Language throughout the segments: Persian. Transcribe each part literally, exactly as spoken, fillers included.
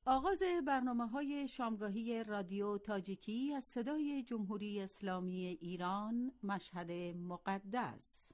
آغاز برنامه‌های شامگاهی رادیو تاجیکی از صدای جمهوری اسلامی ایران، مشهد مقدس.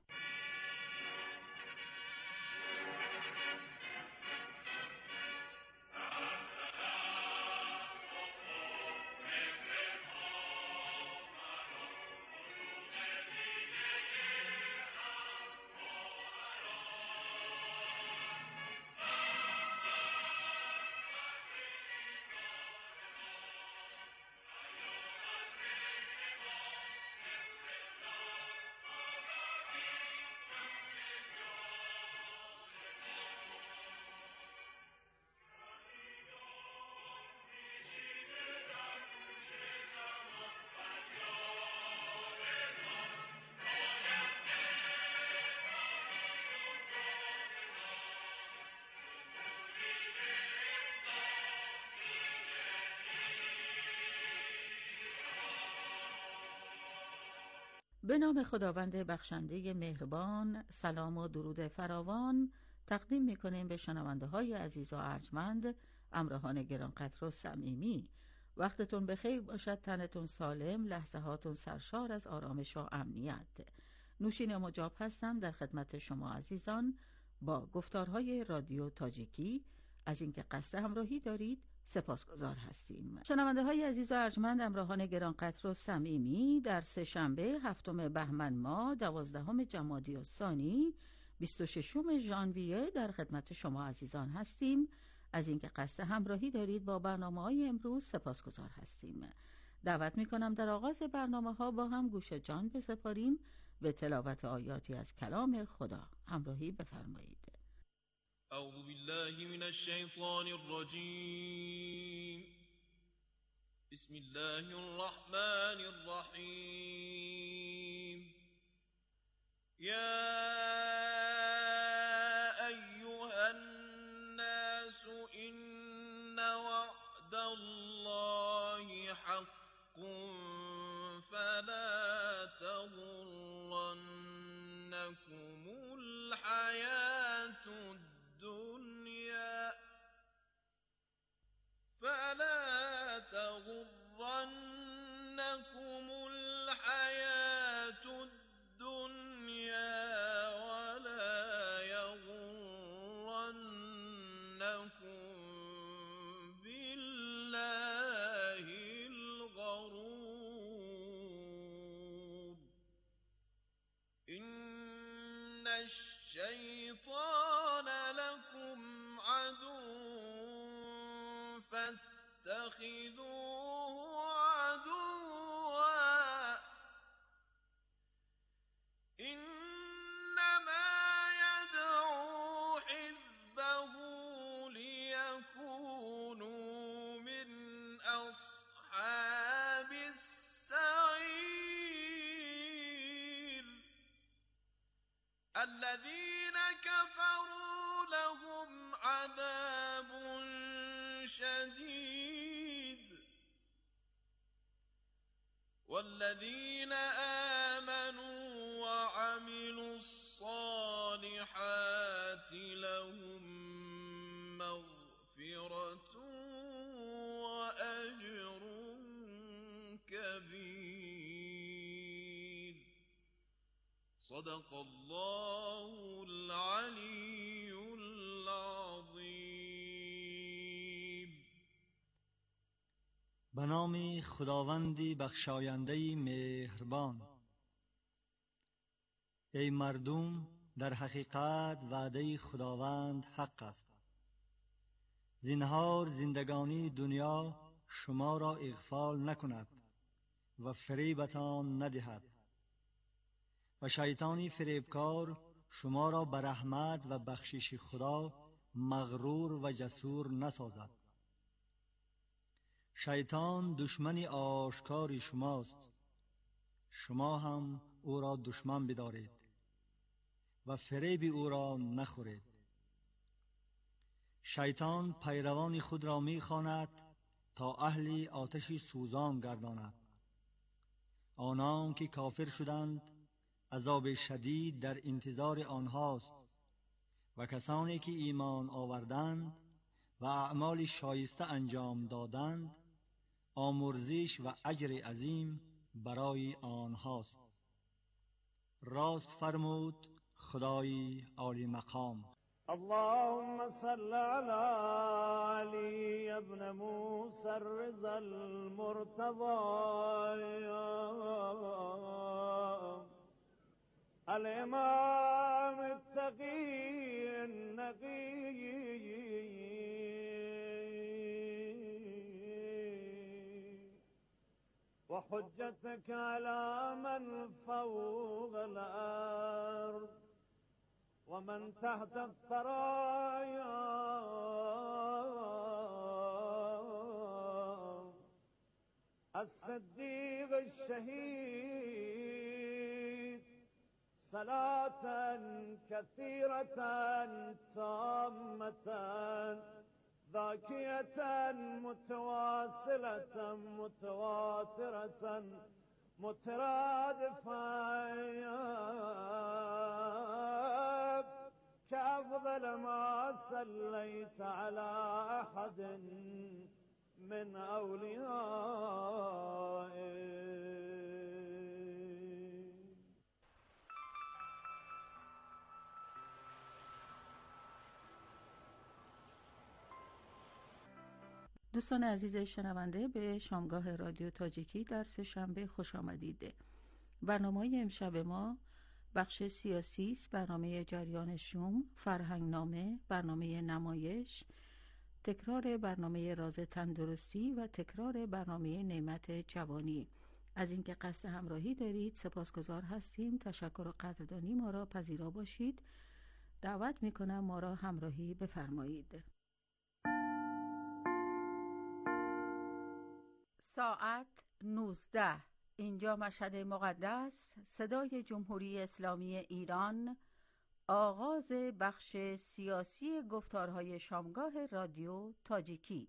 به نام خداوند بخشنده مهربان، سلام و درود فراوان تقدیم می‌کنیم به شنونده های عزیز و ارجمند، همراهان گرانقدر و صمیمی. وقتتون بخیر باشد، تنتون سالم، لحظه هاتون سرشار از آرامش و امنیت. نوشین مجاب هستم در خدمت شما عزیزان با گفتارهای رادیو تاجیکی. از اینکه قصد همراهی دارید سپاسگزار هستیم. شنونده های عزیز و ارجمند، همراهان گرانقدر و صمیمی، در سه شنبه هفتم بهمن ماه دوازدهم جمادی الثانی بیست و ششم ژانویه در خدمت شما عزیزان هستیم. از اینکه قصد همراهی دارید با برنامه‌های امروز سپاسگزار هستیم. دعوت می‌کنم در آغاز برنامه‌ها با هم گوش جان بسپاریم به تلاوت آیاتی از کلام خدا. همراهی بفرمایید. اعوذ بالله من الشیطان الرجیم. بسم الله الرحمن الرحیم. یا ایها الناس ان وعد الله حق فلا تغرنكم الحياة الدنيا فلا تغرنكم الحياة الدنيا ولا يغرنكم بالله الغرور. إن الشيطان لكم عدو فاتخذوه عدوا إنما يدعو حزبه ليكونوا من أصحاب السعير. الذين كفروا لهم عذاب شديد والذين آمنوا وعملوا الصالحات لهم مغفرة وأجر كبير. صدق الله العلي العظیم. به نام خداوندی بخشاینده مهربان. ای مردم، در حقیقت وعده خداوند حق است. زنهار زندگانی دنیا شما را اغفال نکند و فریبتان ندهد و شیطانی فریبکار شما را به رحمت و بخشش خدا مغرور و جسور نسازد. شیطان دشمن آشکار شماست، شما هم او را دشمن بدارید و فریب او را نخورید. شیطان پیروان خود را می‌خواند تا اهل آتش سوزان گرداند. آنان که کافر شدند عذاب شدید در انتظار آنهاست و کسانی که ایمان آوردند و اعمال شایسته انجام دادند، آمرزش و اجر عظیم برای آنهاست. راست فرمود خدای عالی مقام. اللهم صل على علي ابن موسى الرضا المرتضى الإمام التقي النقي وحجتك على من فوق الأرض ومن تحت الثرايا الصديق الشهيد صلاة كثيرة تامة ذاكية متواصلة متواترة مترادفة كأفضل ما صليت على أحد من أوليائك. دوستان عزیز شنونده، به شامگاه رادیو تاجیکی در سه‌شنبه خوش آمدید. برنامه امشب ما بخش سیاسی است، برنامه جریان شوم، فرهنگنامه، برنامه نمایش، تکرار برنامه راز تندرستی و تکرار برنامه نعمت جوانی. از اینکه قصد همراهی دارید سپاسگزار هستیم. تشکر و قدردانی ما را پذیرا باشید. دعوت میکنم ما را همراهی بفرمایید. ساعت نوزده، اینجا مشهد مقدس، صدای جمهوری اسلامی ایران، آغاز بخش سیاسی گفتارهای شامگاه رادیو تاجیکی.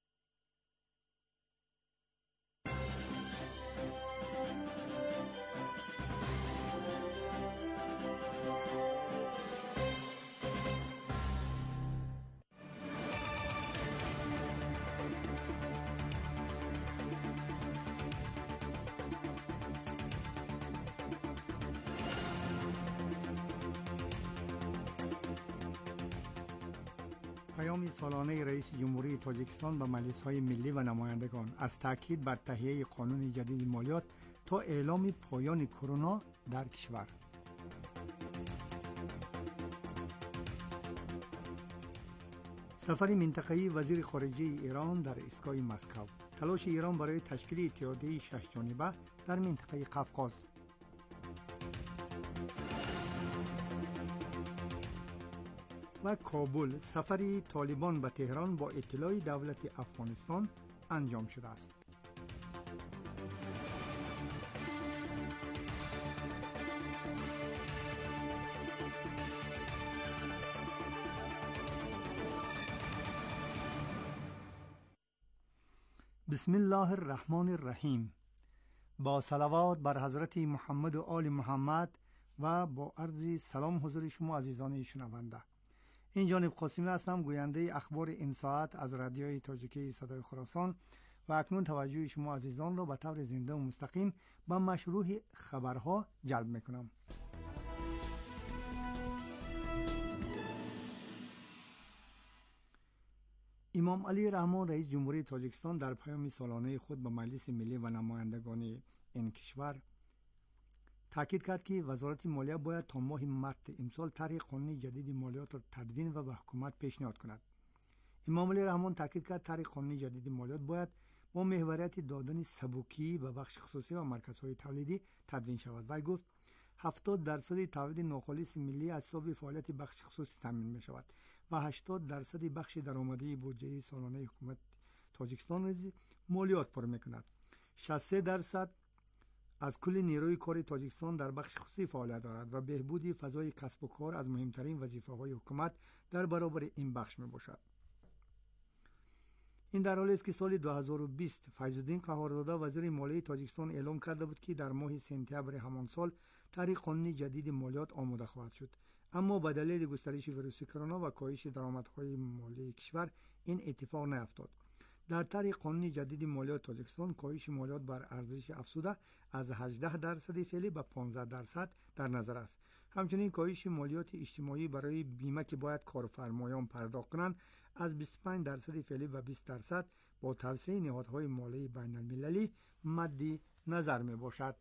پیام سالانه رئیس جمهوری تاجیکستان به مجلس‌های ملی و نمایندگان از تاکید بر تهیه قانون جدید مالیات تا اعلام پایان کرونا در کشور. سفر منطقه‌ای وزیر خارجه ایران در ایستگاه مسکو. تلاش ایران برای تشکیل اتحادیه شش‌جانبه در منطقه قفقاز. و کابل. سفری طالبان به تهران با اطلاع دولت افغانستان انجام شده است. بسم الله الرحمن الرحیم. با صلوات بر حضرت محمد و آل محمد و با عرض سلام حضور شما عزیزان شنونده. این جانب قاسمی هستم، گوینده اخبار این ساعت از رادیوی تاجیکی صدای خراسان و اکنون توجه شما عزیزان را به طور زنده و مستقیم به مشروع خبرها جلب میکنم. امام علی رحمان رئیس جمهوری تاجیکستان در پیام سالانه خود به مجلس ملی و نمایندگان این کشور تاکید کرد که وزارت مالیه باید تا ماه مارس امسال طرح قانون جدید مالیات را تدوین و به حکومت پیشنهاد کند. امام علی رحمان تاکید کرد طرح قانون جدید مالیات باید با محوریت دادن سبوکی به بخش خصوصی و مرکزهای تولیدی تدوین شود. وی گفت هفتاد درصد تولید ناخالص ملی از حساب فعالیت بخش خصوصی تامین می شود و هشتاد درصد بخش درآمدی بودجه سالانه حکومت تاجیکستان را مالیات پر می کند. شصت و سه درصد از کل نیروی کار تاجیکستان در بخش خصوصی فعالیت دارد و بهبود فضای کسب و کار از مهمترین وظیفه‌های حکومت در برابر این بخش می باشد. این در حالی است که سال دو هزار و بیست فیض‌الدین قهارزاده وزیر مالیه تاجیکستان اعلام کرده بود که در ماه سپتامبر همان سال طرح قانون جدید مالیات آماده خواهد شد، اما به دلیل گسترش ویروس کرونا و کاهش درآمدهای مالی کشور این اتفاق نیفتاد. در طریق قانون جدید مالیات تاجیکستان کاهش مالیات بر ارزش افزوده از هجده درصد فعلی به پانزده درصد در نظر است. همچنین کاهش مالیات اجتماعی برای بیمه که باید کارفرمایان پرداخت کنند از بیست و پنج درصد فعلی به بیست درصد با توسعه نهادهای مالی بین المللی مد نظر می باشد.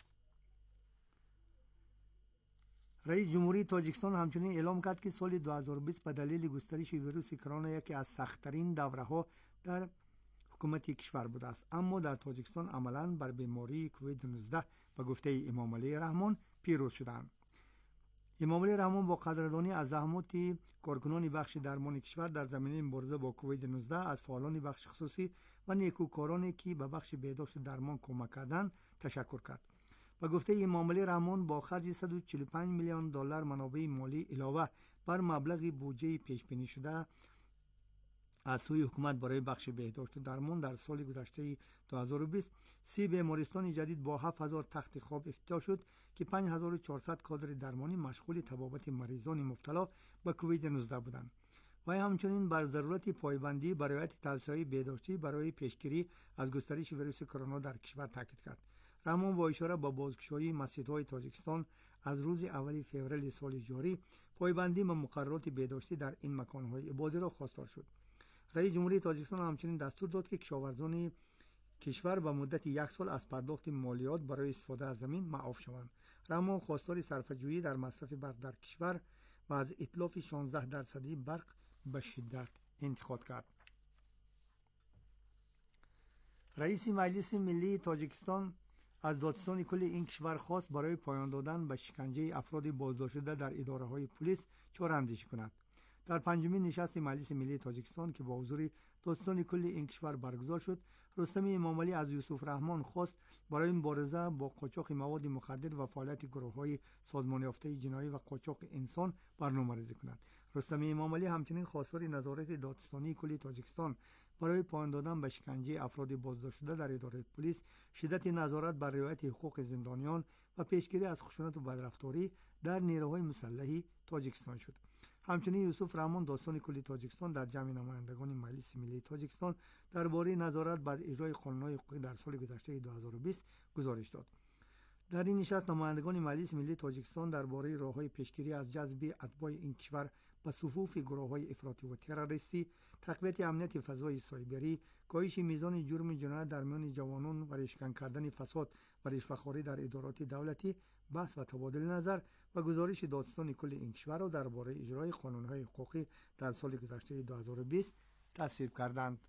رئیس جمهوری تاجیکستان همچنین اعلام کرد که سال دو هزار و بیست به دلیل گسترش ویروس کرونا یکی از سخت‌ترین دوره‌ها در حکومت کشور بوده است، اما در تاجیکستان عملاً بر بیماری کووید نوزده به گفته امام علی رحمان پیروز شدند. امام علی رحمان با قدردانی از زحمات کارکنان بخش درمان کشور در زمینه مبارزه با کووید نوزده از فعالان بخش خصوصی و نیکوکارانی که به بخش بهداشت درمان کمک کردند تشکر کرد. به گفته امام علی رحمان با خرج صد و چهل و پنج میلیون دلار منابع مالی علاوه بر مبلغ بودجه پیش بینی شده از سوی حکومت برای بخش بهداشت و درمان در سال گذشته دو هزار و بیست سی بیمارستان جدید با هفت هزار تخت خواب افتتاح شد که پنج هزار و چهارصد کادر درمانی مشغول طبابت مریضان مبتلا به کووید نوزده بودند. و همچنین بر ضرورت پایبندی بر رعایت توصیه‌های بهداشتی برای پیشگیری از گسترش ویروس کرونا در کشور تاکید کرد. رحمان با اشاره به بازگشایی مسجدهای تاجیکستان از روز اول فوریه سال جاری پایبندی به مقررات بهداشتی در این مکان‌های عبادی را خواستار شد. رئیس جمهوری تاجیکستان همچنین دستور داد که کشاورزان کشور به مدت یک سال از پرداخت مالیات برای استفاده از زمین معاف شوند. رحمان خواستار صرفه‌جویی در مصرف برق در کشور و از اتلاف شانزده درصدی برق به شدت انتقاد کرد. رئیس مجلس ملی تاجیکستان از دادستان کل این کشور خواست برای پایان دادن به شکنجه افراد بازداشت شده در اداره‌های پلیس چاره‌اندیشی کند. در پنجمین نشست مجلس ملی تاجیکستان که با حضور دادستان کل این کشور برگزار شد، رستم امام علی از یوسف رحمان خواست برای مبارزه با قاچاق مواد مخدر و فعالیت گروه‌های سازمان یافته جنایی و قاچاق انسان برنامه‌ریزی کند. رستم امام علی همچنین خواستار نظارت دادستانی کل تاجیکستان برای پایان دادن به شکنجه افراد بازداشت شده در اداره پلیس، شدت نظارت بر رعایت حقوق زندانیان و پیشگیری از خشونت و بدرفتاری در نیروهای مسلح تاجیکستان شد. همچنین یوسف رحمان دادستان کل تاجیکستان در جمع نمایندگان مجلس ملی تاجیکستان درباره نظارت بر اجرای قانون‌های حقوقی در سال گذشته دو هزار و بیست گزارش داد. در این نشست نمایندگان مجلس ملی تاجیکستان درباره راه‌های پیشگیری از جذب اتباع این کشور به صفوف گروه‌های افراطی و تروریستی، تقویت امنیت فضای سایبری، کاهش میزان جرم جنایت در میان جوانان و ریشه‌کن کردن فساد و رشوه‌خواری در ادارات دولتی بحث و تبادل نظر و گزارش دادستان کل این کشور را درباره اجرای قانون‌های حقوقی در سال گذشته دو هزار و بیست تصویب کردند.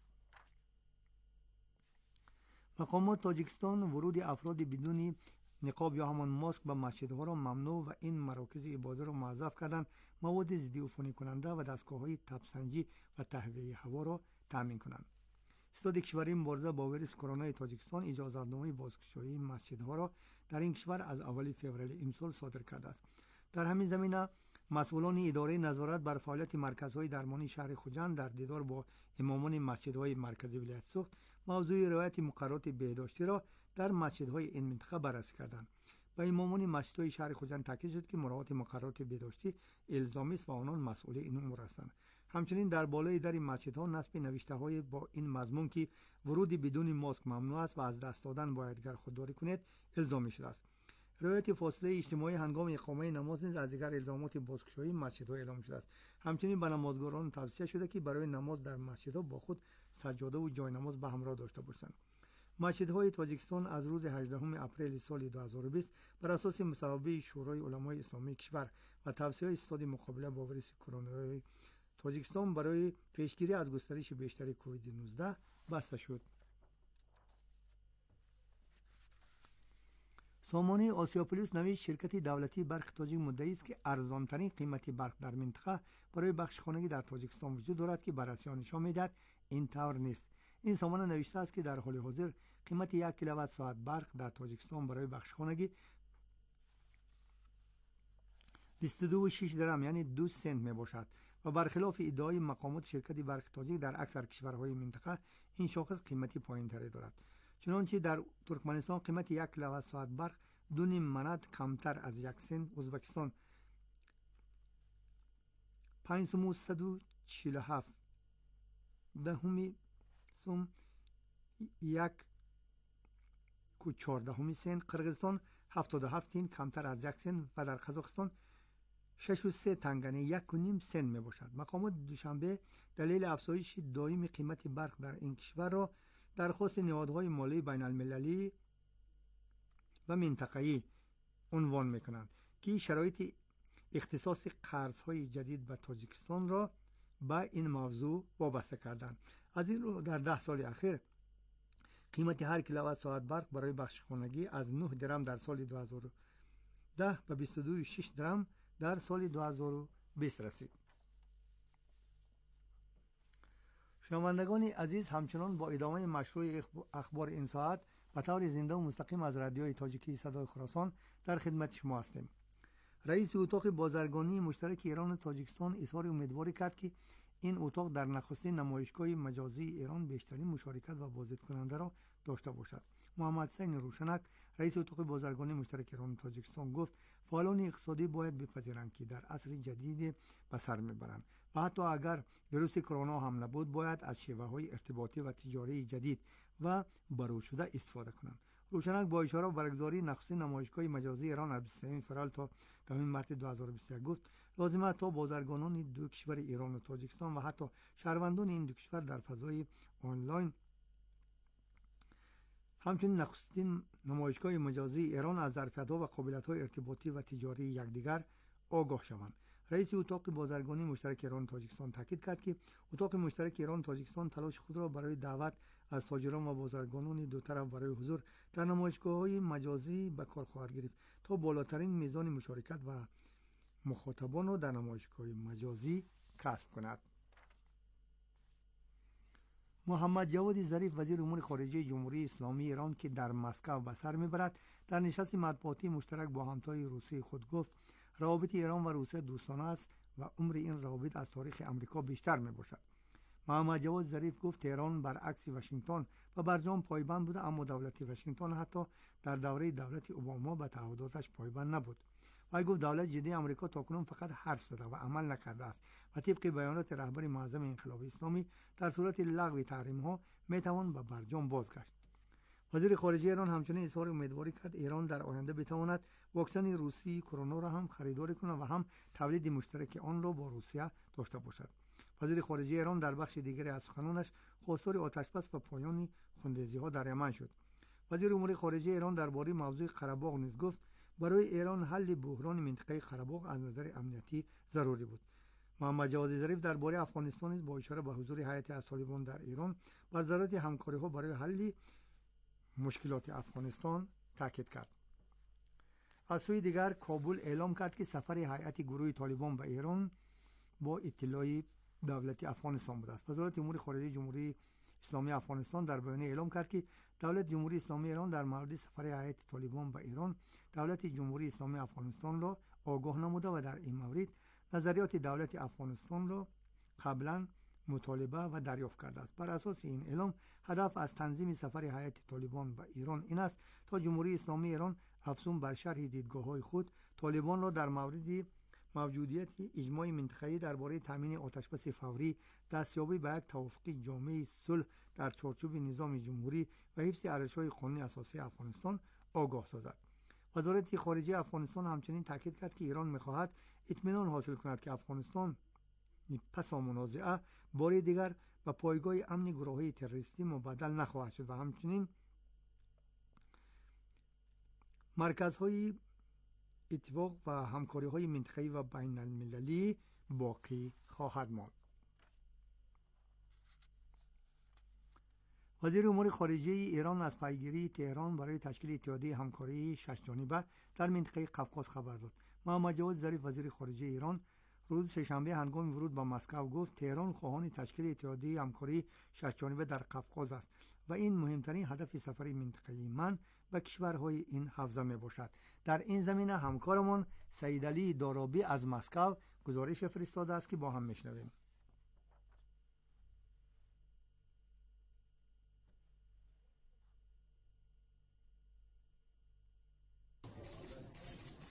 مقامات تاجیکستان ورود افراد بدون نقاب یا همان ماسک به مسجدها را ممنوع و این مراکز عبادت را موظف کردند مواد ضد عفونی کننده و دستگاه‌های تبسنجی و تهویه هوا را تامین کنند. استاد کشوری مبارزه با ویروس کرونا تاجیکستان اجازه‌نامه بازگشایی مسجدها را در این کشور از اول فوریه امسال صادر کرده است. در همین زمینه مسئولان اداره نظارت بر فعالیت مرکزهای درمانی شهر خوجند در دیدار با امامان مسجدهای مرکزی ولایت سوخت موضوع رعایت مقررات بهداشتی را در مسجدهای این منطقه بررسی کردند. و امامان مسجدهای شهر خوجند تاکید شد که مراعات مقررات بهداشتی الزامی است و آنان مسئول این امور هستند. همچنین در بالای در مسجدها نصب نوشته‌های با این مضمون که ورود بدون ماسک ممنوع است و از دست دادن باید گر خودداری کنید الزامی شده است. رعایت فاصله اجتماعی هنگام اقامه نماز نیز از دیگر الزامات بازگشایی مسجدها اعلام شده است. همچنین به نمازگزاران توصیه شده که برای نماز در مسجدها با خود سجاده و جای نماز به همراه داشته باشند. مسجدهای تاجیکستان از روز هجدهم اپریل سال دو هزار و بیست بر اساس مصوبه شورای علمای اسلامی کشور و توصیه استاد مقابله با ویروس کرونا تاجیکستان برای پیشگیری از گسترش بیشتر کووید نوزده بسته شد. سامانه آسیا پلاس نوشت شرکت دولتی برق تاجیک مدعی است که ارزان‌ترین قیمت برق در منطقه برای بخش خانگی در تاجیکستان وجود دارد که بررسی نشان می‌دهد این طور نیست. این سامانه نوشته است که در حال حاضر قیمت یک کیلووات ساعت برق در تاجیکستان برای بخش خانگی بیست و دو و شش درهم یعنی دو سنت می باشد و برخلاف ادعای مقامات شرکت برق تاجیک در اکثر کشورهای منطقه این شاخص قیمتی پایین‌تری دارد. چنانچه در ترکمنستان قیمت یک کیلووات ساعت برق دو نیم منات کمتر از یک سنت، ازبکستان پنج سوم و صد و چهل و هفت، دهمی سوم یک کو چهاردهمی سن. قرقیزستان هفتاد و هفت تین کمتر از یک سن و در قزاقستان شش و سه تنگنه یک و نیم سن می باشد. مقامات دوشنبه دلیل افزایش دائمی قیمت برق در این کشور را درخواست نهادهای مالی بین المللی و منطقه‌ای عنوان می کنند که شرایط اختصاص قرض‌های جدید به تاجیکستان را به این موضوع وابسته کردند. از این رو در ده سال اخیر قیمت هر کیلووات ساعت برق برای بخش خانگی از نه درم در سال دو هزار و ده به بیست و دو و شش درم در سال دو هزار و بیست رسید. شنوندگان عزیز، همچنان با ادامه مشروع اخبار این ساعت به طور زنده و مستقیم از رادیوی تاجیکی صدای خراسان در خدمت شما هستیم. رئیس اتاق بازرگانی مشترک ایران و تاجیکستان اظهار امیدواری کرد که این اتاق در نخستین نمایشگاه مجازی ایران بیشترین مشارکت و بازدید کننده را داشته باشد. محمد حسین روشنک رئیس اتاق بازرگانی مشترک ایران و تاجیکستان گفت فعالان اقتصادی باید بپذیرند که در عصر جدید به سر میبرند و حتی اگر ویروس کرونا هم نبود باید از شیوه‌های ارتباطی و تجاری جدید و بروز شده استفاده کنند. روشنک با اشاره به برگزاری نخستین نمایشگاه مجازی ایران از بیست و سوم فروردین تا دهم مارس دو هزار و بیست و یک گفت لازم است تا بازرگانان دو کشور ایران و تاجیکستان و حتی شهروندان این دو کشور در فضای آنلاین همچنین نخستین نمایشگاه مجازی ایران از ظرفیت‌ها و قابلیت‌های ارتباطی و تجاری یکدیگر آگاه شوند. رئیس اتاق بازرگانی مشترک ایران و تاجیکستان تاکید کرد که اتاق مشترک ایران و تاجیکستان تلاش خود را برای دعوت از تاجران و بازرگانان دو طرف برای حضور در نمایشگاه‌های مجازی به کار خواهد گرفت تا بالاترین میزان مشارکت و مخاطبان را در نمایشگاه مجازی کسب کند. محمد جواد ظریف وزیر امور خارجه جمهوری اسلامی ایران که در مسکو به سر میبرد در نشست مطبوعاتی مشترک با همتای روسیه خود گفت روابط ایران و روسیه دوستانه است و عمر این روابط از تاریخ امریکا بیشتر می باشد. محمد جواد ظریف گفت تهران برعکس واشنگتن و برجام پایبند بوده، اما دولت واشنگتن حتی در دوره دولت اوباما به تعهداتش پایبند نبود. و گفت دولت جدی امریکا تاکنون فقط حرف زده و عمل نکرده است و طبق بیانات رهبر معظم انقلاب اسلامی در صورت لغو تحریم ها می توان به برجام بازگشت. وزیر خارجه ایران همچنین اظهار امیدواری کرد ایران در آینده بتواند واکسن روسی کرونا را هم خریداری کند و هم تولید مشترک آن را با روسیه داشته باشد. وزیر خارجه ایران در بخش دیگری از سخنانش خواستار آتشبس و پایان خونریزی‌ها در یمن شد. وزیر امور خارجه ایران درباره موضوع قره باغ نیز گفت برای ایران حل بحران منطقه قره باغ از نظر امنیتی ضروری بود. محمد جواد ظریف درباره افغانستان نیز با اشاره به حضور هیئت از طالبان در ایران و ضرورت همکاری‌ها برای حل مشکلات افغانستان تاکید کرد. از سوی دیگر کابل اعلام کرد که سفر هیئت گروه طالبان به ایران با اطلاع دولت افغانستان بوده است. وزارت امور خارجه جمهوری اسلامی افغانستان در بیانیه اعلام کرد که دولت جمهوری اسلامی ایران در مورد سفر هیئت طالبان به ایران دولت جمهوری اسلامی افغانستان را آگاه نموده و در این مورد نظریات دولت افغانستان را قبلا مطالبه و دریافت کرده است. بر اساس این اعلام هدف از تنظیم سفر هیئت طالبان به ایران این است تا جمهوری اسلامی ایران افزون بر شرح دیدگاه‌های خود طالبان را در مورد موجودیت اجماع منطقه‌ای درباره تامین آتشبس فوری، دستیابی به یک توافق جامع صلح در چارچوب نظام جمهوری و حفظ ارزش‌های قانونی اساسی افغانستان آگاه سازد. وزارت خارجه افغانستان همچنین تاکید کرد که ایران می‌خواهد اطمینان حاصل کند که افغانستان پس از منازعه بار دیگر به پایگاه امن گروه‌های تروریستی مبدل نخواهد شد و همچنین مرکزهای اتفاق و همکاری‌های منطقه‌ای و بین المللی باقی خواهد ماند. وزیر امور خارجه ایران از پیگیری تهران برای تشکیل اتحادیه همکاری شش جانبه در منطقه قفقاز خبر داد. محمد جواد ظریف وزیر خارجه ایران روز سه‌شنبه هنگام ورود به مسکو گفت تهران خواهان تشکیل اتحادیه همکاری شش جانبه در قفقاز است و این مهمترین هدف سفر منطقه‌ای من و کشورهای این حوزه می باشد. در این زمینه همکارمان سید علی دارابی از مسکو گزارش فرستاده است که با هم میشنویم.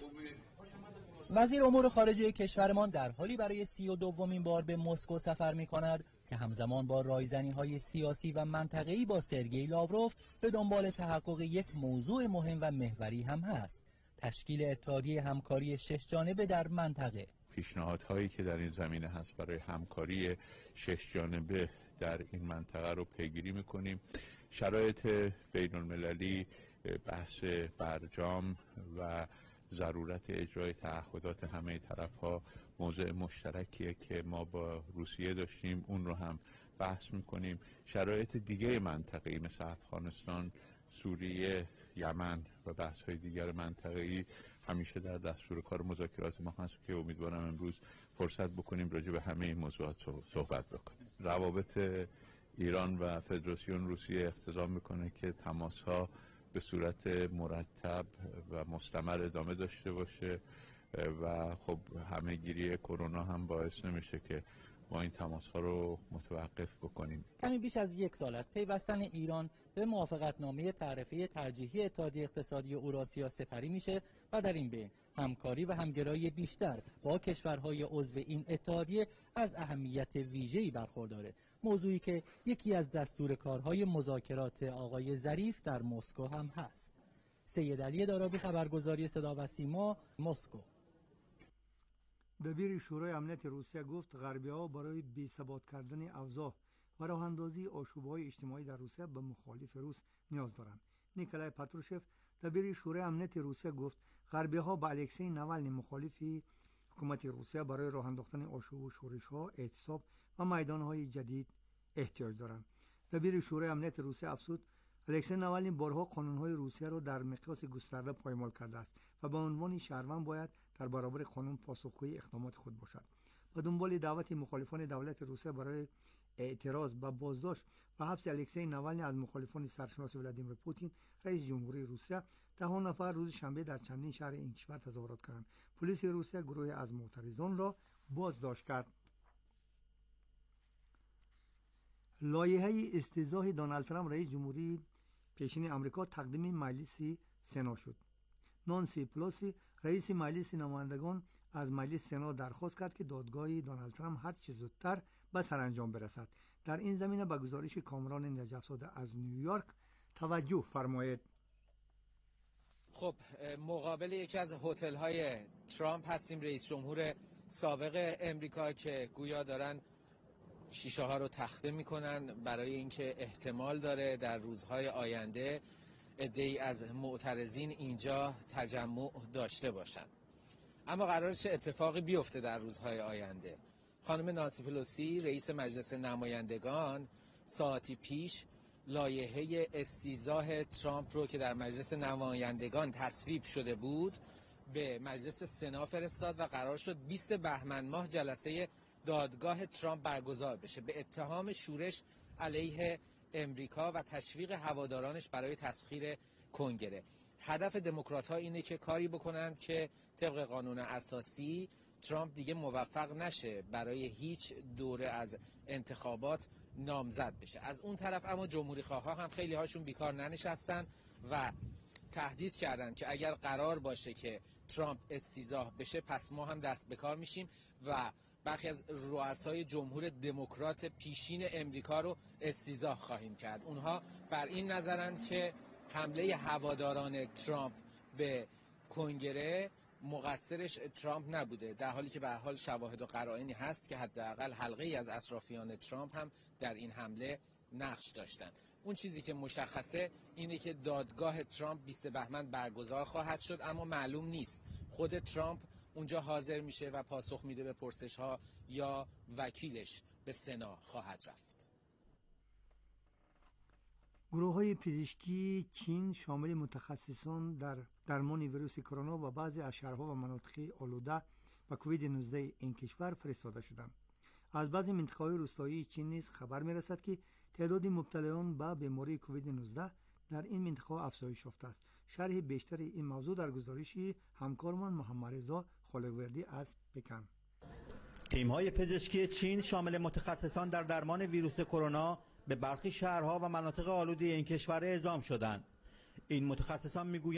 وزیر امور خارجه کشورمان در حالی برای سی و دومین بار به مسکو سفر می کند که همزمان با رایزنی های سیاسی و منطقه‌ای با سرگئی لاوروف به دنبال تحقق یک موضوع مهم و محوری هم هست: تشکیل اتحادیه همکاری شش جانبه در منطقه. پیشنهادهایی که در این زمینه هست برای همکاری شش جانبه در این منطقه رو پیگیری می‌کنیم. شرایط بین المللی، بحث برجام و ضرورت اجرای تعهدات همه طرف‌ها موضوع مشترکیه که ما با روسیه داشتیم، اون رو هم بحث می‌کنیم. شرایط دیگه منطقه‌ای مثل افغانستان، سوریه، یمن و بحث‌های دیگر منطقه‌ای همیشه در دستور کار مذاکرات ما هست که امیدوارم امروز فرصت بکنیم راجع به همه این موضوعات صحبت بکنیم. روابط ایران و فدراسیون روسیه اقتضا میکنه که تماس‌ها به صورت مرتب و مستمر ادامه داشته باشه و خب همه‌گیری کرونا هم باعث نمیشه که ما این تماس‌ها رو متوقف بکنیم. کمی بیش از یک سال از پیوستن ایران به موافقتنامه تعرفه ترجیحی اتحادیه اقتصادی اوراسیا سپری میشه و در این بین همکاری و همگرایی بیشتر با کشورهای عضو این اتحادیه از اهمیت ویژه‌ای برخورداره، موضوعی که یکی از دستور کارهای مذاکرات آقای ظریف در مسکو هم هست. سید علی دارابی، خبرگزاری صدا و سیما، مسکو. دبیر شورای امنیت روسیه گفت غربی‌ها برای بی‌ثبات کردن اوضاع و راه اندازی آشوب‌های اجتماعی در روسیه به مخالف روس نیاز دارند. نیکولای پاتروشف، دبیر شورای امنیت روسیه گفت غربی‌ها با الکسی ناوالنی مخالف حکومت روسیه برای راه انداختن آشوب و شورش‌ها، اعتصاب و میدان‌های جدید احتیاج دارند. دبیر شورای امنیت روسیه افزود الکسی ناوالنی بارها قانون‌های روسیه را در مقیاس گسترده پایمال کرده است و به عنوان شهروند باید در برابر قانون پاسخگوی اقدامات خود باشد. به دنبال دعوت مخالفان دولت روسیه برای اعتراض به بازداشت و حبس الکسی ناوالنی از مخالفان سرشناس ولادیمیر پوتین، رئیس جمهوری روسیه، ده نفر روز شنبه در چندین شهر این کشور تظاهرات کردند. پلیس روسیه گروهی از معترضان را بازداشت کرد. لایحه استیضاح دونالد ترامپ رئیس جمهوری پیشین آمریکا تقدیم مجلس سنا شد. نانسی پلوسی رئیس مجلس نمایندگان از مجلس سنا درخواست کرد که دادگاه دونالد ترامپ هر چه زودتر به سرانجام برسد. در این زمینه به گزارش کامران نجف زاده از نیویورک توجه فرمایید. خب مقابل یکی از هتل‌های ترامپ هستیم. رئیس جمهور سابق امریکا که گویا دارن شیشه ها رو تخته میکنن برای اینکه احتمال داره در روزهای آینده عده‌ای از معترضین اینجا تجمع داشته باشن. اما قراره چه اتفاقی بیفته در روزهای آینده؟ خانم نانسی پلوسی رئیس مجلس نمایندگان ساعتی پیش لایحه استیضاح ترامپ رو که در مجلس نمایندگان تصویب شده بود به مجلس سنا فرستاد و قرار شد بیست بهمن ماه جلسه دادگاه ترامپ برگزار بشه به اتهام شورش علیه امریکا و تشویق هوادارانش برای تسخیر کنگره. هدف دموکرات‌ها اینه که کاری بکنند که طبق قانون اساسی ترامپ دیگه موفق نشه برای هیچ دوره از انتخابات نامزد بشه. از اون طرف اما جمهوری خواها هم خیلی هاشون بیکار ننشستن و تهدید کردن که اگر قرار باشه که ترامپ استیضاح بشه پس ما هم دست به کار میشیم و برخی از رؤسای جمهور دموکرات پیشین امریکا رو استیضاح خواهیم کرد. اونها بر این نظرند که حمله هواداران ترامپ به کنگره مقصرش ترامپ نبوده، در حالی که به هر حال شواهد و قرائنی هست که حداقل حلقه ای از اطرافیان ترامپ هم در این حمله نقش داشتن. اون چیزی که مشخصه اینه که دادگاه ترامپ بیست بهمن برگزار خواهد شد، اما معلوم نیست خود ترامپ اونجا حاضر میشه و پاسخ میده به پرسش ها یا وکیلش به سنا خواهد رفت. گروه های پزشکی چین شامل متخصصان در درمان ویروس کرونا و بعضی از شهرها و مناطق آلوده به کووید نوزده این کشور فرستاده شدند. از بعضی منطقه‌های روستایی چین نیز خبر می‌رسد که تعداد مبتلایان به بیماری کووید نوزده در این منطقه افزایش یافته است. شرح بیشتر این موضوع در گزارش همکارمان محمد رضا خالقوردی از پکن. تیم‌های پزشکی چین شامل متخصصان در درمان ویروس کرونا به برخی شهرها و مناطق آلوده این کشور اعزام شدند. این متخصصان میگویند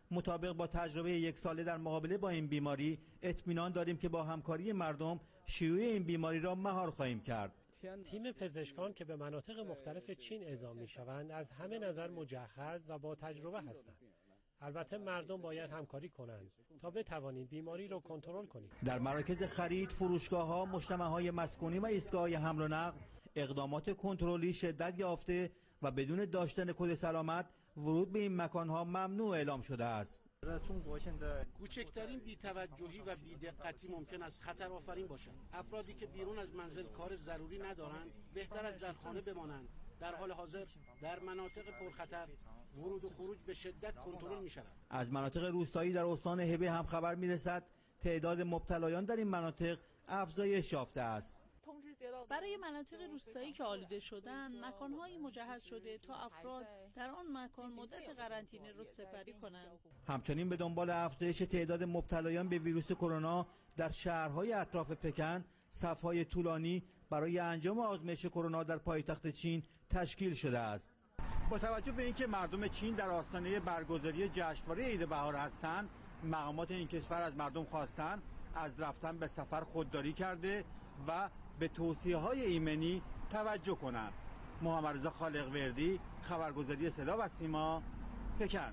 مطابق با تجربه یک ساله در مقابله با این بیماری اطمینان داریم که با همکاری مردم شیوع این بیماری را مهار خواهیم کرد. تیم پزشکان که به مناطق مختلف چین اعزام می‌شوند از همه نظر مجهز و با تجربه هستند. البته مردم باید همکاری کنند تا بتوانیم بیماری را کنترل کنیم. در مراکز خرید، فروشگاه‌ها، مجتمع‌های مسکونی و ایستگاه‌های حمل و نقل اقدامات کنترلی شدت یافته و بدون داشتن کد سلامت ورود به این مکان‌ها ممنوع اعلام شده است. کوچکترین بی‌توجهی و بی‌دقتی ممکن است خطر آفرین باشد. افرادی که بیرون از منزل کار ضروری ندارند بهتر است در خانه بمانند. در حال حاضر در مناطق پرخطر ورود و خروج به شدت کنترل می‌شود. از مناطق روستایی در استان هبه هم خبر می‌رسد تعداد مبتلایان در این مناطق افزایش یافته است. برای مناطق روستایی که آلوده شدند، مکان‌هایی مجهز شده تا افراد در آن مکان مدت قرنطینه را سپری کنند. همچنین به دنبال افزایش تعداد مبتلایان به ویروس کرونا در شهرهای اطراف پکن، صف‌های طولانی برای انجام آزمایش کرونا در پایتخت چین تشکیل شده است. با توجه به اینکه مردم چین در آستانه برگزاری جشنواره عید بهار هستند، مقامات این کشور از مردم خواستند از رفتن به سفر خودداری کرده و به توصیه‌های ایمنی توجه کنند. محمد رضا خالق‌وردی، خبرگزاری صدا و سیما، پکن.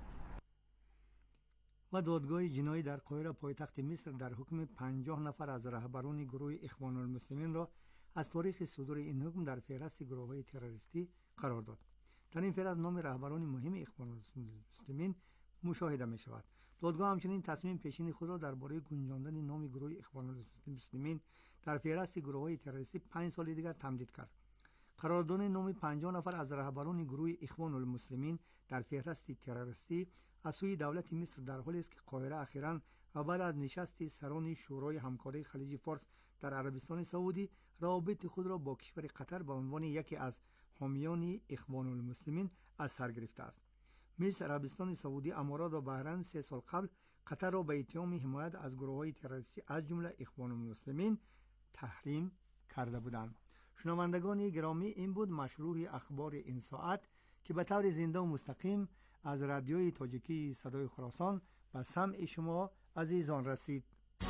و دادگاه جنایی در قاهره پایتخت مصر در حکم پنجاه نفر از رهبران گروه اخوان المسلمین را از تاریخ صدور این حکم در فهرست گروه‌های تروریستی قرار داد. در این فهرست نام رهبران مهم اخوان المسلمین مشاهده می شود. دادگاه همچنین تصمیم پیشین خود را درباره گنجاندن نام گروه اخوان المسلمین در فهرست گروه‌های تروریستی پنج سال دیگر تمدید کرد. قرارداد نام پنجاه نفر از رهبران گروه اخوان المسلمین در فهرست تروریستی از سوی دولت مصر در حالی است که قاهره اخیراً و بعد از نشست سران شورای همکاری خلیج فارس در عربستان سعودی روابط خود را با کشور قطر به عنوان یکی از حامیان اخوان المسلمین از سر گرفته است. مصر، عربستان سعودی، امارات و بحرین سه سال قبل قطر را به اتهام حمایت از گروه‌های تروریستی از جمله اخوان المسلمین تحریم کرده بودند. شنوندگان گرامی، این بود مشروع اخبار این ساعت که به طور زنده و مستقیم از رادیوی تاجیکی صدای خراسان به سمع شما عزیزان رسید.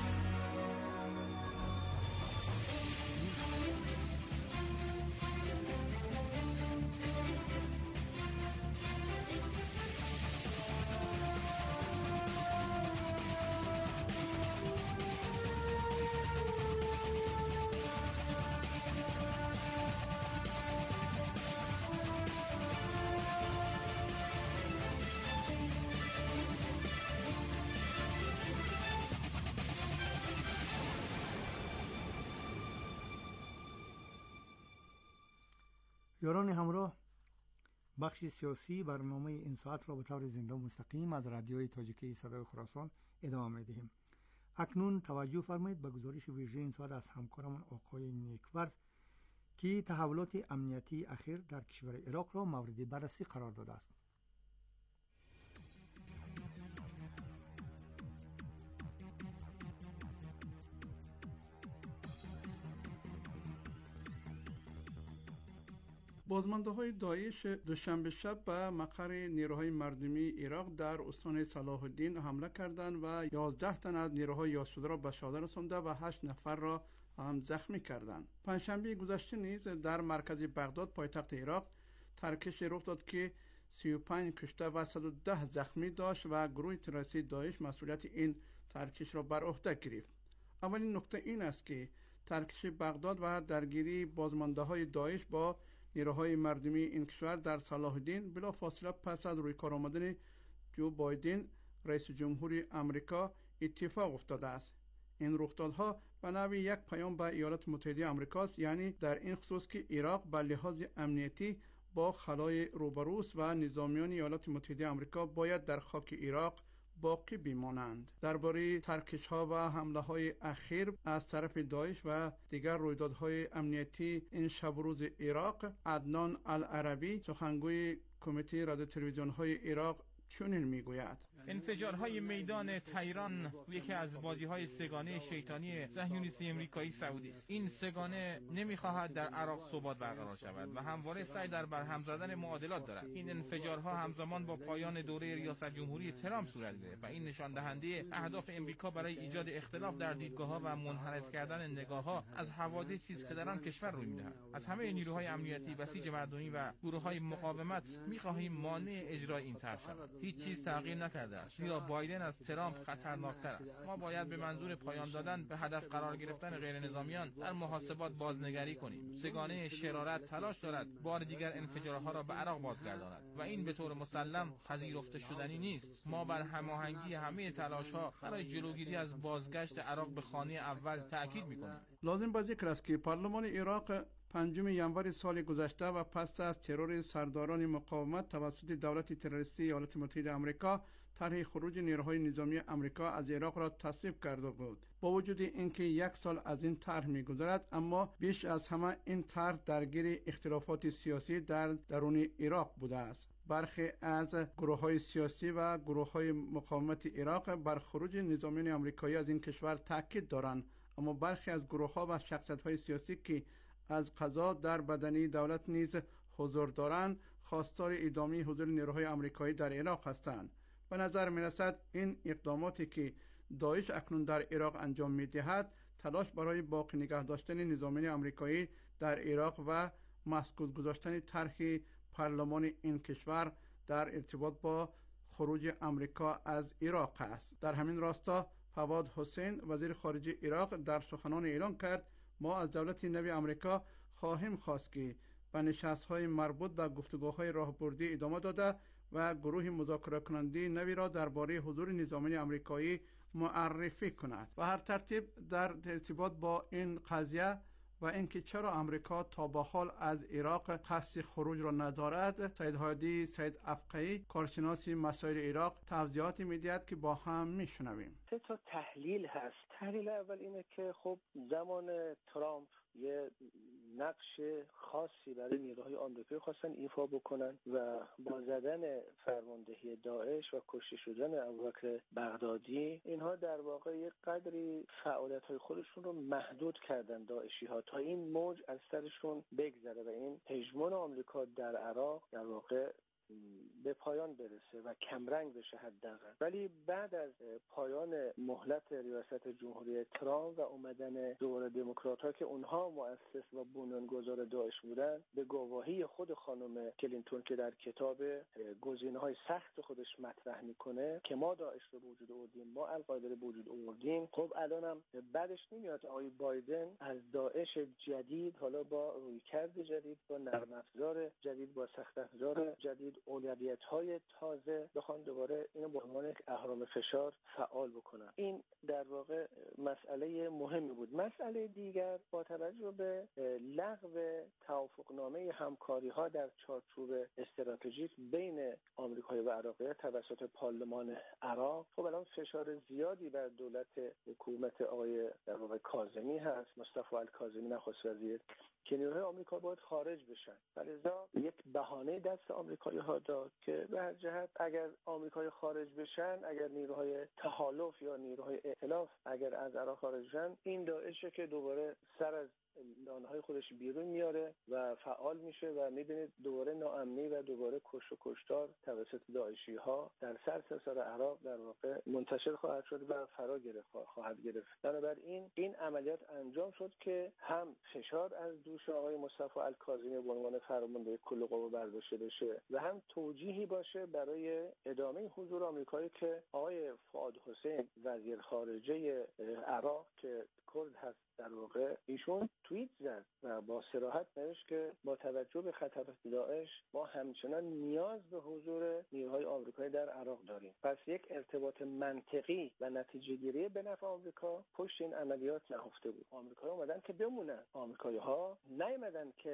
یاران همراه، بخش سیاسی برنامه این ساعت را به طور زنده و مستقیم از رادیوی تاجیکی صدای خراسان ادامه می‌دهیم. اکنون توجه فرمایید به گزارش ویژه این ساعت از همکارمان آقای نیکورد که تحولات امنیتی اخیر در کشور عراق را مورد بررسی قرار داده است. بازمانده‌های داعش دوشنبه شب به مقر نیروهای مردمی عراق در استان صلاح الدین حمله کردند و یازده تن از نیروهای یادشده را به شهادت رسانده و هشت نفر را هم زخمی کردند. پنجشنبه گذشته نیز در مرکز بغداد پایتخت عراق ترکش رخ داد که سی و پنج کشته و صد و ده زخمی داشت و گروه تروریستی داعش مسئولیت این ترکش را بر عهده گرفت. اولین نکته این است که ترکش بغداد و درگیری بازمانده‌های داعش با نیروهای مردمی این کشور در صلاح الدین بلافاصله پس از روی کار آمدن جو بایدن رئیس جمهوری آمریکا اتفاق افتاده است. این رخدادها به نوعی یک پیام به ایالات متحده آمریکاست، یعنی در این خصوص که عراق به لحاظ امنیتی با خلای روبروست و نظامیان ایالات متحده آمریکا باید در خاک عراق باقی بمانند. درباره ترکش‌ها و حمله‌های اخیر از طرف داعش و دیگر رویدادهای امنیتی این شب و روز عراق، عدنان العربی سخنگوی کمیته رادیو تلویزیون‌های عراق چنین میگوید: انفجارهای میدان تهران یکی از بازی‌های سگانه شیطانی صهیونیستی امریکایی سعودی است. این سگانه نمی‌خواهد در عراق ثبات برقرار شود و همواره سعی در برهم زدن معادلات دارد. این انفجارها همزمان با پایان دوره ریاست جمهوری ترامپ صورت گرفت و این نشان دهنده اهداف امریکا برای ایجاد اختلاف در دیدگاه‌ها و منحرف کردن نگاه‌ها از حوادثی است که در آن کشور روی می‌دهد. از همه نیروهای امنیتی، بسیج مردمی و گروه‌های مقاومت می‌خواهیم مانع اجرای این طرح شود. هیچ چیز تغییر نکرده است، زیرا بایدن از ترامپ خطرناکتر است. ما باید به منظور پایان دادن به هدف قرار گرفتن غیر نظامیان در محاسبات بازنگری کنیم. سگانه شرارت تلاش دارد بار دیگر انفجارها را به عراق بازگرداند و این به طور مسلم پذیرفته شدنی نیست. ما بر هماهنگی همه تلاش‌ها برای جلوگیری از بازگشت عراق به خانه اول تاکید می‌کنیم. لازم با ذکر است که پارلمان عراق پنجم ژانویه سال گذشته و پس از ترور سرداران مقاومت توسط دولت تروریستی ایالات متحده آمریکا طرح خروج نیروهای نظامی آمریکا از عراق را تصویب کرده بود. با وجود اینکه یک سال از این طرح می‌گذرد، اما بیش از همه این طرح درگیر اختلافات سیاسی در درون عراق بوده است. برخی از گروه‌های سیاسی و گروه‌های مقاومت عراق بر خروج نظامیان آمریکایی از این کشور تاکید دارند، اما برخی از گروه‌ها و شخصیت‌های سیاسی که از قضا در بدنی دولت نیز حضور دارند، خواستار ادامه حضور نیروهای آمریکایی در عراق هستند. به نظر می‌رسد این اقداماتی که داعش اکنون در عراق انجام می‌دهد، تلاش برای باقی نگه داشتن نظامیان آمریکایی در عراق و مسکوت گذاشتن طرح پارلمان این کشور در ارتباط با خروج آمریکا از عراق است. در همین راستا فواد حسین وزیر خارجه عراق در سخنان اعلام کرد: ما از دولت نو آمریکا خواهیم خواست که به نشست‌های مربوط و گفتگوهای راهبردی ادامه داده و گروه مذاکره کننده نوی را درباره حضور نظامیان آمریکایی معرفی کند. و هر ترتیب در ارتباط با این قضیه و اینکه چرا آمریکا تا به حال از عراق قصد خروج را ندارد، سید هادی سید افقی کارشناس مسائل عراق توضیحاتی میدهد که با هم میشنویم. سه تا تحلیل هست. تحلیل اول اینه که خب زمان ترامپ یه نقش خاصی برای نیروهای آمریکایی خواستن ایفا بکنن و با زدن فرماندهی داعش و کشته شدن ابوبکر بغدادی، اینها در واقع یک قدری فعالیت‌های خودشون رو محدود کردن داعشی‌ها تا این موج از سرشون بگذره و این هژمون آمریکا در عراق در واقع به پایان برسه و کمرنگ بشه حداقل. ولی بعد از پایان مهلت ریاست جمهوری ترامپ و اومدن دوباره دموکرات‌ها که اونها مؤسس و بنیانگذار داعش بودن، به گواهی خود خانم کلینتون که در کتاب گزینه‌های سخت خودش مطرح میکنه که ما داعش رو به وجود آوردیم، ما القاعده رو به وجود آوردیم، خب الانم بعدش نمیاد آقای بایدن از داعش جدید، حالا با رویکرد جدید، با نرم افزار جدید، با سخت افزار جدید، اولویت‌های تازه بخوان دوباره اینو به عنوان یک اهرم فشار فعال بکنن. این در واقع مسئله مهمی بود. مسئله دیگر با توجه به لغو توافقنامه همکاری‌ها در چارچوب استراتژیک بین آمریکا و عراق توسط پارلمان عراق، خب الان فشار زیادی بر دولت حکومت آقای در واقع کاظمی هست، مصطفی الکاظمی نخست وزیر، که نیروهای آمریکا باید خارج بشن. لذا یک بهانه دست آمریکایی‌ها داد که به هر جهت اگر آمریکایی خارج بشن، اگر نیروهای تحالف یا نیروهای ائتلاف اگر از عراق خارج بشن، این داعشه که دوباره سر از لانه‌های خودش بیرون میاره و فعال میشه و میبینید دوباره ناامنی و دوباره کشت و کشتار توسط داعشی‌ها در سرتاسر عراق در واقع منتشر خواهد شد و فرا گرفت خواهد گرفت. بنابراین این عملیات انجام شد که هم فشار از دوش آقای مصطفی الکاظمی به عنوان فرمانده کل قوا برداشته بشه و هم توجیهی باشه برای ادامه حضور آمریکایی که آقای فؤاد حسین وزیر خارجه عراق که کرد هست در واقع ایشون توییت زد و با صراحت نوشت که با توجه به خطرات داعش ما همچنان نیاز به حضور نیروهای آمریکایی در عراق داریم. پس یک ارتباط منطقی و نتیجه گیری به نفع آمریکا پشت این عملیات نهفته بود. آمریکایی اومدن که بمونن، آمریکایی‌ها نیومدن که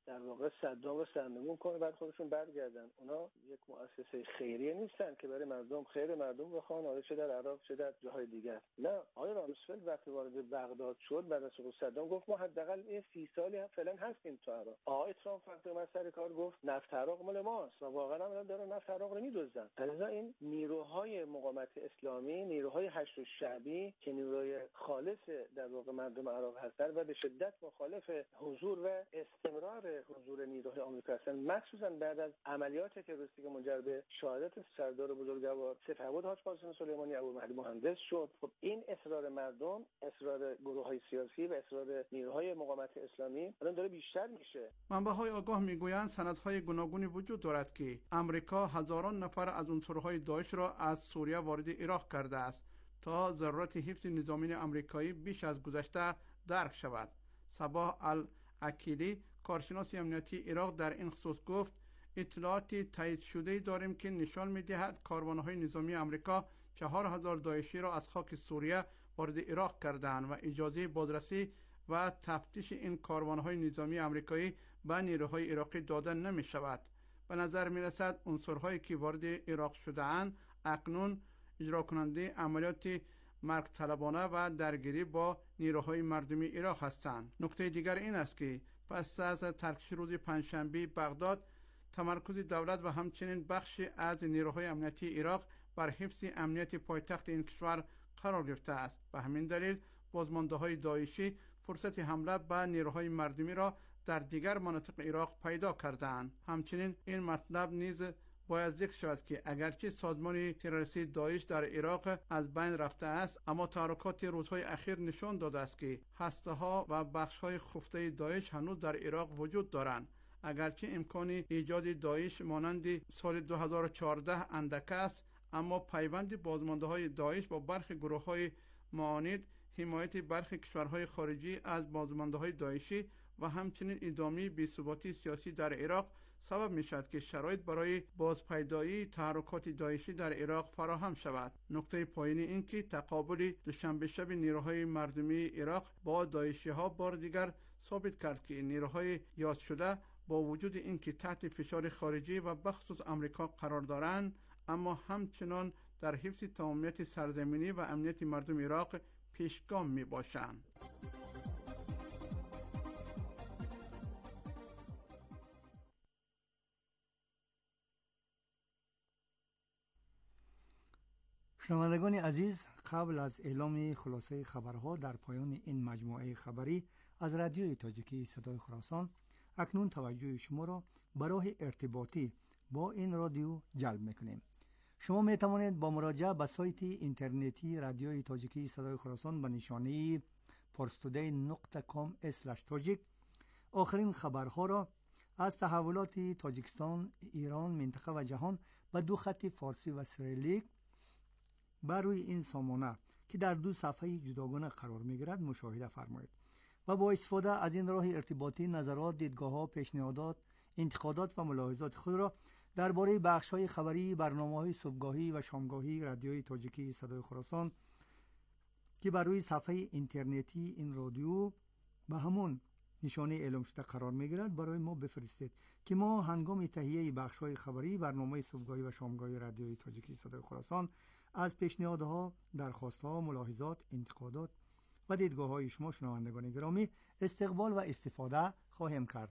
در واقع صدام رو سرنگون کنه بعد خودشون برگردن. اونا یک مؤسسه خیریه نیستن که برای مردم خیر مردم بخوان، حالا چه در عراق چه در جاهای دیگر. نه، آقای رامسفلد وقتی وارد بغداد شد بعد از سقوط صدام گفت ما حداقل این سی سالی هم فعلا هستیم تو عراق. آقای ترامپ وقتی اومد سر کار گفت نفت عراق مال ماست و واقعا هم دارن نفت عراق رو میدزدن. لذا این نیروهای مقاومت اسلامی، نیروهای هشت شعبی که نیروهای خالص در واقع مردم عراق هستن و به شدت مخالف حضور و استمرار حضور نیروهای آمریکا هستن، مخصوصا بعد از عملیاتی که روسیه که منجر به شهادت سردار بزرگوار سپهبد حاج قاسم سلیمانی ابومهدی مهندس شد. خب این اصرار مردم، اصرار گروه‌های سیاسی و اصرار نیروهای مقاومت اسلامی الان داره بیشتر میشه. منبع‌های آگاه میگویند سندهای گوناگونی وجود دارد که آمریکا هزاران نفر از عنصرهای داعش را از سوریه وارد عراق کرده است تا ضرورت حفظ نظامی آمریکایی بیش از گذشته درک شود. صباح العکیلی کارشناس امنیتی عراق در این خصوص گفت اطلاعاتی تایید شده داریم که نشان می‌دهد کاروان‌های نظامی آمریکا چهار هزار داعشی را از خاک سوریه وارد عراق کردند و اجازه بازرسی و تفتیش این کاروان‌های نظامی آمریکایی به نیروهای عراقی داده نمی‌شود. به نظر می‌رسد عنصرهایی که وارد عراق شده‌اند اکنون اجرا کننده عملیات مرگ طلبانه و درگیری با نیروهای مردمی عراق هستند. نکته دیگر این است که پس از ترکش روز پنجشنبه بغداد، تمرکز دولت و همچنین بخشی از نیروهای امنیتی عراق بر حفظ امنیت پایتخت این کشور قرار گرفته است. به همین دلیل بازمانده‌های داعشی فرصت حمله به نیروهای مردمی را در دیگر مناطق عراق پیدا کردند. همچنین این مطلب نیز باید ذکر شود که اگرچه سازمان تروریستی داعش در عراق از بین رفته است، اما تحرکات روزهای اخیر نشان داده است که هسته‌ها و بخش‌های خفته داعش هنوز در عراق وجود دارند. اگرچه امکان ایجاد داعش مانند سال دو هزار و چهارده اندک است، اما پیوند بازمانده‌های داعش با برخی گروه‌های معاند، حمایت برخی کشورهای خارجی از بازمانده‌های داعشی و همچنین ادامه بی‌ثباتی سیاسی در عراق سبب می شود که شرایط برای بازپیدایی تحرکات داعشی در عراق فراهم شود. نکته پایینی این که تقابل دوشنبه شب نیروهای مردمی عراق با داعشی ها بار دیگر ثابت کرد که نیروهای یاد شده با وجود اینکه تحت فشار خارجی و بخصوص آمریکا قرار دارند، اما همچنان در حفظ تمامیت سرزمینی و امنیت مردم عراق پیشگام می باشند. شنوندگان عزیز، قبل از اعلام خلاصه خبرها در پایان این مجموعه خبری از رادیوی تاجیکی صدای خراسان، اکنون توجه شما را به راه ارتباطی با این رادیو جلب میکنیم. شما می توانید با مراجعه به سایت اینترنتی رادیوی تاجیکی صدای خراسان به نشانه پارستودی نقطه کام اسلش تاجیک آخرین خبرها را از تحولات تاجیکستان، ایران، منطقه و جهان به دو خط فارسی و سریلیک بر روی این سامانه که در دو صفحه جداگانه قرار می‌گیرد مشاهده فرمایید و با استفاده از این راه ارتباطی نظرات، دیدگاه‌ها، پیشنهادات، انتقادات و ملاحظات خود را درباره بخش‌های خبری برنامه‌های صبحگاهی و شامگاهی رادیوی تاجیکی صدای خراسان که بر روی صفحه اینترنتی این رادیو به همون نشانه اعلام شده قرار می‌گیرد برای ما بفرستید که ما هنگام تهیه بخش‌های خبری برنامه صبحگاهی و شامگاهی رادیوی تاجیکی صدای خراسان از پیشنهادها، درخواستها، ملاحظات، انتقادات و دیدگاه‌های شما شنوندگان گرامی استقبال و استفاده خواهیم کرد.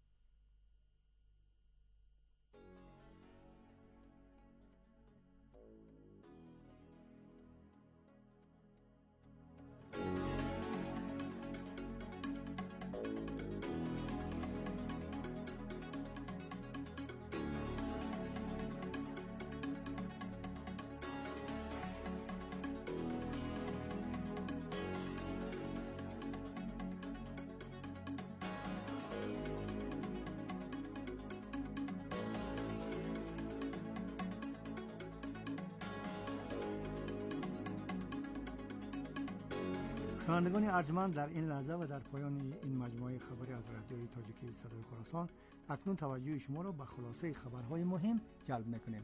شنوندگان ارجمند، در این لحظه و در پایان این مجموعه خبری از رادیوی تاجیکی صدای خراسان اکنون توجه شما را به خلاصه خبرهای مهم جلب میکنیم.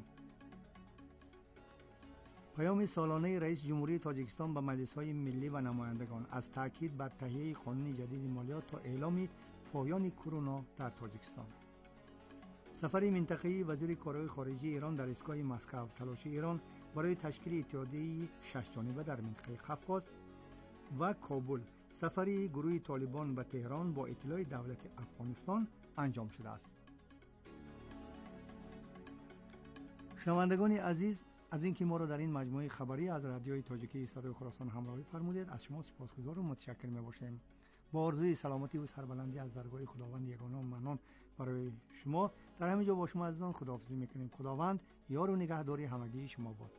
پیام سالانه رئیس جمهوری تاجیکستان به مجلس‌های ملی و نمایندگان از تاکید بر تهیه قانون جدید مالیات تا اعلام پایان کرونا در تاجیکستان. سفر منطقه‌ای وزیر کارهای خارجه ایران در ایستگاه مسکو، تلاش ایران برای تشکیل اتحادیه شش جانبه در منطقه قفقاز و کابل، سفری گروه طالبان به تهران با اطلاع دولت افغانستان انجام شده است. شنوندگان عزیز، از اینکه ما را در این مجموعه خبری از رادیوی تاجیکی صدای خراسان همراهی فرمودید، از شما سپاسگزار و متشکر می‌باشیم. با آرزوی سلامتی و سربلندی از درگاه خداوند یگانه و منان برای شما، در همین جا با شما عزیزان خداحافظی می‌کنیم. خداوند یار و نگهداری همگی شما باد.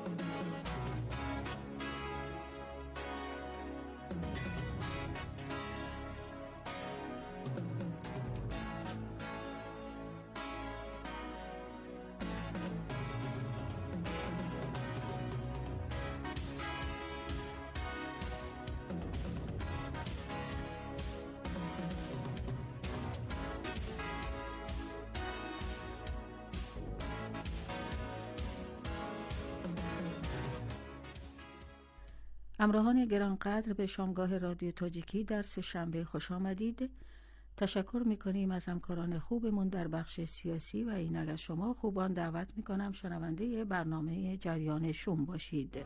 همراهان گرانقدر به شامگاه رادیو تاجیکی در سه‌شنبه خوش آمدید. تشکر می‌کنیم از همکاران خوبمون در بخش سیاسی و اینک از شما خوبان دعوت می‌کنم شنونده برنامه جریان شوم باشید.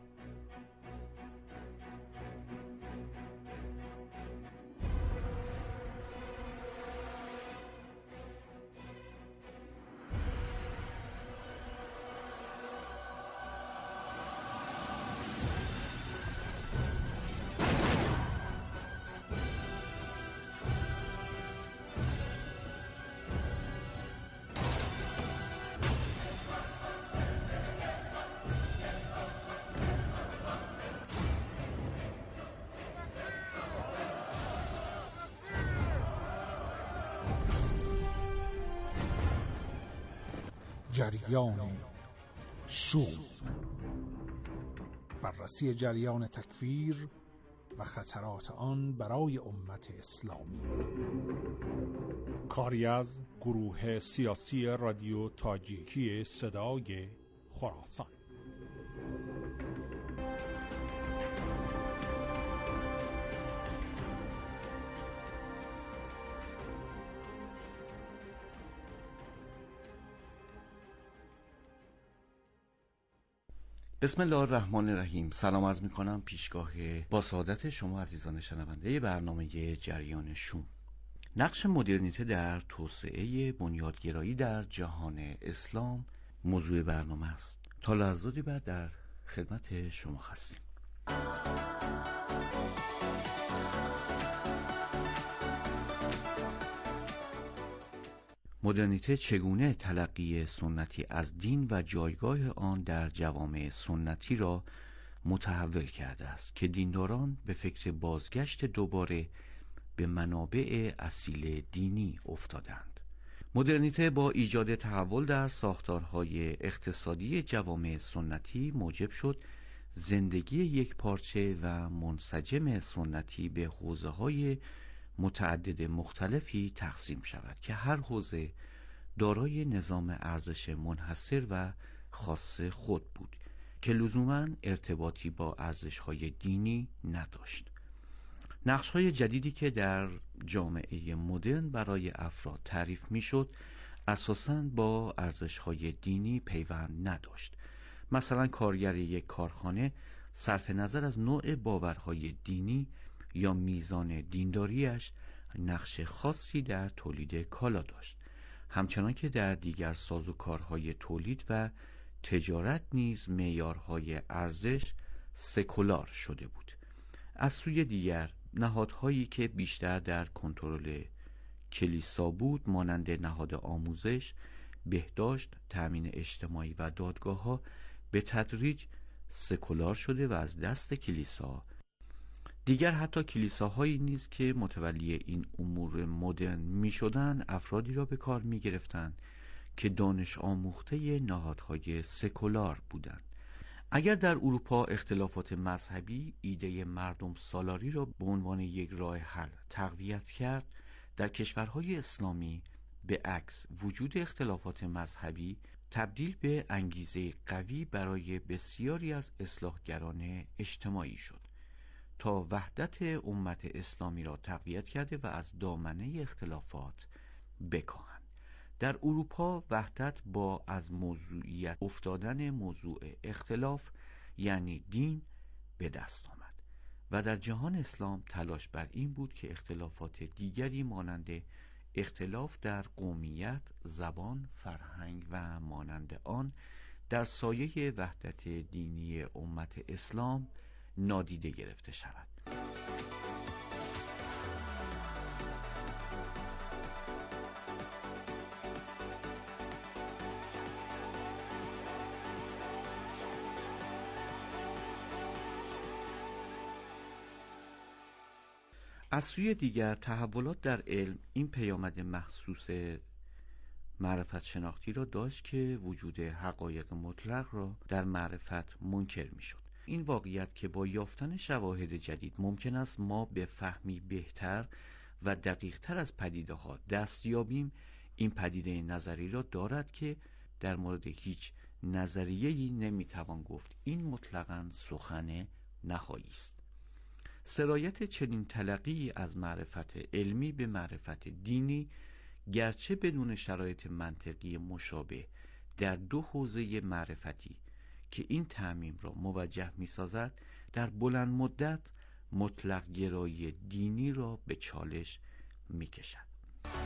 جریان شوم، بررسی جریان تکفیر و خطرات آن برای امت اسلامی. کاری از گروه سیاسی رادیو تاجیکی صدای خراسان. بسم الله الرحمن الرحیم. سلام عرض میکنم پیشگاه با سعادت شما عزیزان شنونده برنامه جریان شوم. نقش مدرنیته در توسعه بنیادگرایی در جهان اسلام موضوع برنامه است. تا لحظاتی بعد در خدمت شما هستیم. مدرنیته چگونه تلقی سنتی از دین و جایگاه آن در جوامع سنتی را متحول کرده است که دینداران به فکر بازگشت دوباره به منابع اصیل دینی افتادند. مدرنیته با ایجاد تحول در ساختارهای اقتصادی جوامع سنتی موجب شد زندگی یک پارچه و منسجم سنتی به حوزه‌های متعدد مختلفی تقسیم شود که هر حوزه دارای نظام ارزش منحصر و خاص خود بود که لزوماً ارتباطی با ارزش‌های دینی نداشت. نقش‌های جدیدی که در جامعه مدرن برای افراد تعریف می‌شد اساساً با ارزش‌های دینی پیوند نداشت. مثلا کارگر یک کارخانه صرف نظر از نوع باورهای دینی یا میزان دینداریش نقش خاصی در تولید کالا داشت، همچنان که در دیگر سازوکارهای تولید و تجارت نیز معیارهای ارزش سکولار شده بود. از سوی دیگر نهادهایی که بیشتر در کنترل کلیسا بود مانند نهاد آموزش، بهداشت، تأمین اجتماعی و دادگاه‌ها به تدریج سکولار شده و از دست کلیسا دیگر حتی کلیساهایی نیز که متولی این امور مدرن می شدن افرادی را به کار می گرفتن که دانش آموخته نهادهای سکولار بودند. اگر در اروپا اختلافات مذهبی ایده مردم سالاری را به عنوان یک راه حل تقویت کرد، در کشورهای اسلامی به عکس وجود اختلافات مذهبی تبدیل به انگیزه قوی برای بسیاری از اصلاحگران اجتماعی شد تا وحدت امت اسلامی را تقویت کرده و از دامنه اختلافات بکاهند. در اروپا وحدت با از موضوعیت افتادن موضوع اختلاف یعنی دین به دست آمد و در جهان اسلام تلاش بر این بود که اختلافات دیگری مانند اختلاف در قومیت، زبان، فرهنگ و مانند آن در سایه وحدت دینی امت اسلام نادیده گرفته شود. از سوی دیگر تحولات در علم این پیامد مخصوص معرفت شناختی را داشت که وجود حقایق مطلق را در معرفت منکر می شد. این واقعیت که با یافتن شواهد جدید ممکن است ما به فهمی بهتر و دقیق تر از پدیده ها دست یابیم، این پدیده نظری را دارد که در مورد هیچ نظریه‌ای نمیتوان گفت این مطلقاً سخن نهایی است. سرایت چنین تلقی از معرفت علمی به معرفت دینی گرچه بدون شرایط منطقی مشابه در دو حوزه معرفتی که این تعمیم را موجه می سازد، در بلند مدت مطلق گرایی دینی را به چالش می کشد.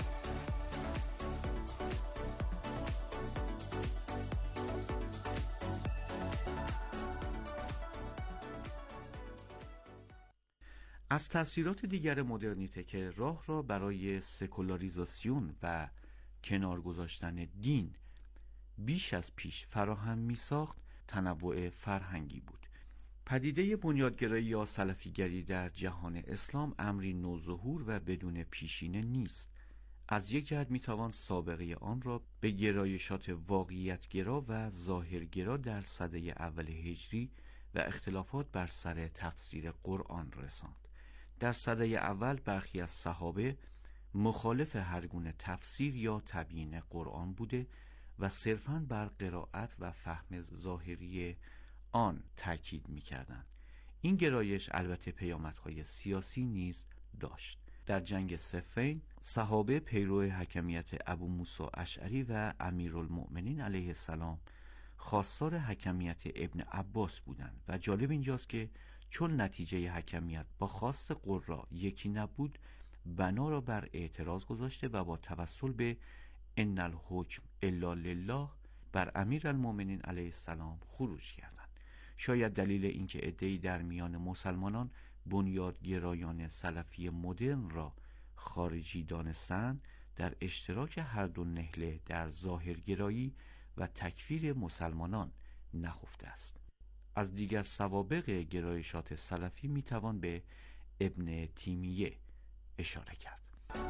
از تأثیرات دیگر مدرنیته که راه را برای سکولاریزاسیون و کنار گذاشتن دین بیش از پیش فراهم می ساخت، تنوع فرهنگی بود. پدیده بنیادگرایی یا سلفیگری در جهان اسلام امری نوظهور و بدون پیشینه نیست. از یک جهت می توان سابقه آن را به گرایشات واقعیتگرا و ظاهرگرا در سده اول هجری و اختلافات بر سر تفسیر قرآن رساند. در سده اول برخی از صحابه مخالف هر گونه تفسیر یا تبیین قرآن بوده و صرفاً بر قرائت و فهم ظاهری آن تاکید می‌کردند. این گرایش البته پیامدهای سیاسی نیز داشت. در جنگ صفین صحابه پیرو حکمیت ابو موسی اشعری و امیرالمؤمنین علیه السلام خواستار حکمیت ابن عباس بودند و جالب اینجاست که چون نتیجه حکمیت با خواست قرا یکی نبود، بنا را بر اعتراض گذاشته و با توسل به ان الحکم الا لله بر امیرالمؤمنین علیه السلام خروج کردند. شاید دلیل اینکه عده‌ای در میان مسلمانان بنیادگرایان سلفی مدرن را خارجی دانستند، در اشتراک هر دو نهله در ظاهرگرایی و تکفیر مسلمانان نهفته است. از دیگر سوابق گرایشات سلفی میتوان به ابن تیمیه اشاره کرد.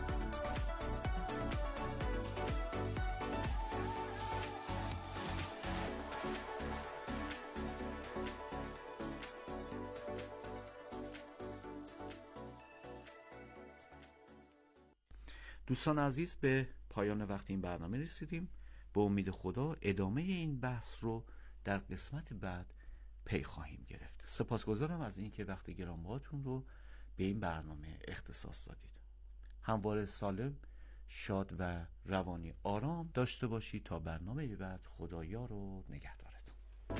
دوستان عزیز، به پایان وقت این برنامه رسیدیم. به امید خدا ادامه این بحث رو در قسمت بعد پی خواهیم گرفت. سپاسگزارم از اینکه وقت گرانبهاتون رو به این برنامه اختصاص دادید. همواره سالم، شاد و روانی آرام داشته باشید. تا برنامه بعد، خدایا رو نگهدارتون.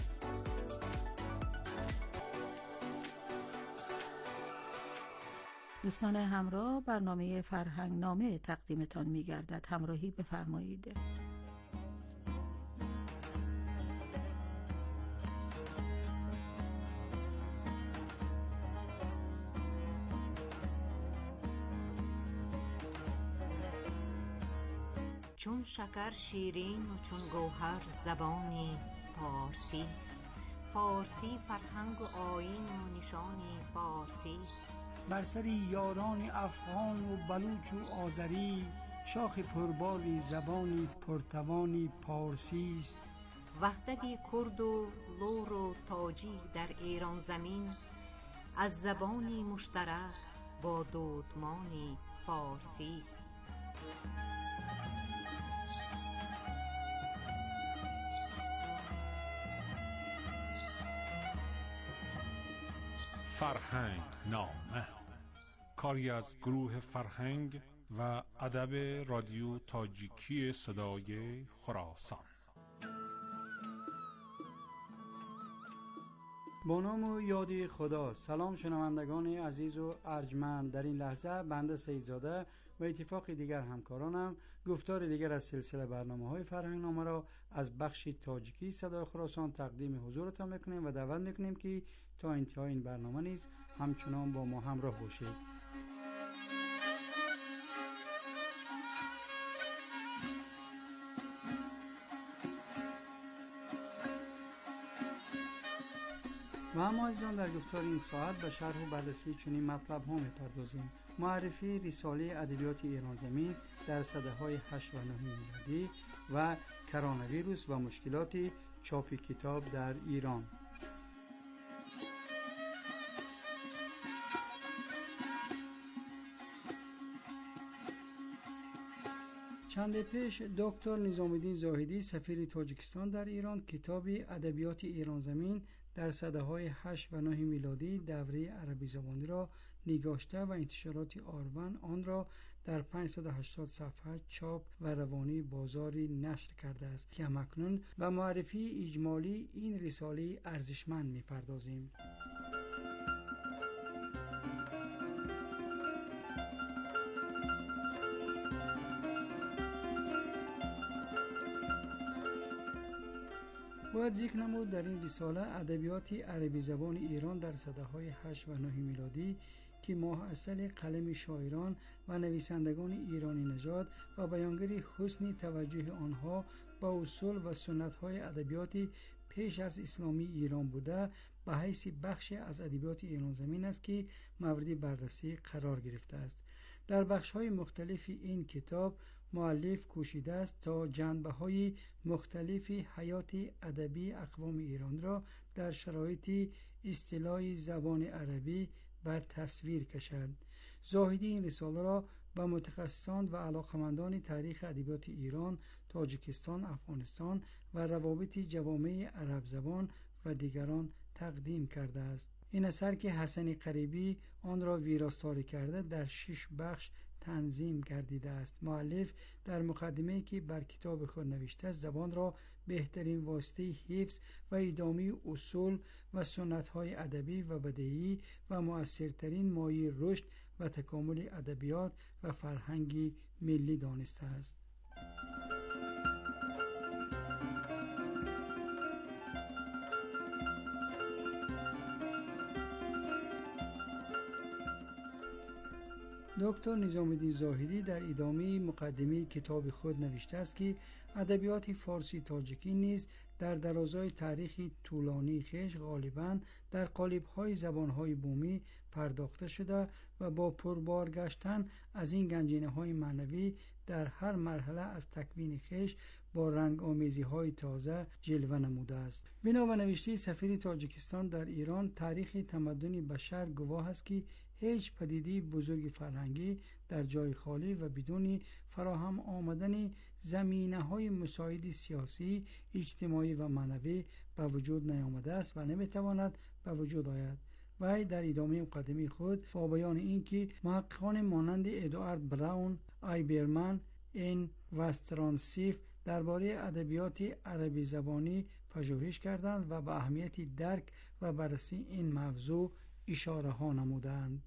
دوستان همراه، برنامه فرهنگ نامه تقدیمتان می گردد. همراهی بفرمایید. چون شکر شیرین و چون گوهر زبانی فارسی است، فارسی فرهنگ و آیین و نشانی فارسی است. بر سری یاران افغان و بلوچ و آذری، شاخ پربالی زبانی پرتوانی پارسی است. وحدتی کرد و لور و تاجی در ایران زمین، از زبانی مشترک با دودمانی فارسی است. فرهنگ نامه، کاری از گروه فرهنگ و ادب رادیو تاجیکی صدای خراسان. با نام و یاد خدا. سلام شنوندگان عزیز و ارجمند. در این لحظه بنده سیدزاده و اتفاق دیگر همکارانم گفتار دیگر از سلسله برنامه های فرهنگ نامه را از بخش تاجیکی صدای خراسان تقدیم حضورتان میکنیم و دعوت میکنیم که تا انتهای این برنامه نیز همچنان با ما همراه باشید. و اما عزیزان در گفتار این ساعت به شرح و بررسی چنین مطلب ها می‌پردازیم: معرفی رساله ادبیات ایران زمین در سده‌های هشت و نه میلادی و کرونا ویروس و مشکلات چاپ کتاب در ایران. چند پیش دکتر نظام الدین زاهدی سفیر تاجیکستان در ایران کتاب ادبیات ایران زمین در سده‌های هشت و نه میلادی دوره عربی زبانی را نگاشته و انتشارات آرون آن را در پانصد و هشتاد صفحه چاپ و روانی بازاری نشر کرده است که همکنون به معرفی اجمالی این رساله ارزشمند می‌پردازیم. باید ذکر نمود در این رساله ادبیات عربی زبان ایران در سده‌های هشت و نه میلادی که ماه اصل قلم شاعران و نویسندگان ایرانی نژاد و بیانگر حسن توجه آنها به اصول و سنت‌های ادبیات پیش از اسلامی ایران بوده به حیث بخش از ادبیات ایران زمین است که مورد بررسی قرار گرفته است. در بخش‌های مختلف این کتاب مؤلف کوشیده است تا جنبه‌های مختلف حیات ادبی اقوام ایران را در شرایط اصطلاح زبان عربی به تصویر کشد. زاهدی این رساله را به متخصصان و علاقمندان تاریخ ادبیات ایران، تاجیکستان، افغانستان و روابط جوامع عرب زبان و دیگران تقدیم کرده است. این اثر که حسن قریبی آن را ویراستاری کرده در شش بخش تنظیم گردیده است. مؤلف در مقدمه‌ای که بر کتاب خود نوشته زبان را بهترین واسطه حفظ و ادامه اصول و سنت‌های ادبی و بدیعی و مؤثرترین مایه رشد و تکامل ادبیات و فرهنگ ملی دانسته است. دکتر نظام الدین زاهدی در ادامه مقدمه کتاب خود نوشته است که ادبیات فارسی تاجیکی نیز در درازای تاریخی طولانی خویش غالباً در قالب‌های زبان‌های بومی پرداخته شده و با پربار گشتن از این گنجینه‌های معنوی در هر مرحله از تکوین خویش با رنگ آمیزی‌های تازه جلوه نموده است. بنا به نوشته سفیر تاجیکستان در ایران، تاریخ تمدن بشر گواه است که هیچ پدیده بزرگ فرهنگی در جای خالی و بدون فراهم آمدن زمینه‌های مساعد سیاسی، اجتماعی و معنوی به وجود نیامده است و نمیتواند به وجود آید. وی در ادامه مقدمه خود با بیان اینکه محققان مانند ادوارد براون، آیبرمن، این وسترانسیف درباره ادبیات عربی زبانی پژوهش کردند و به اهمیت درک و بررسی این موضوع اشاره ها نمودند.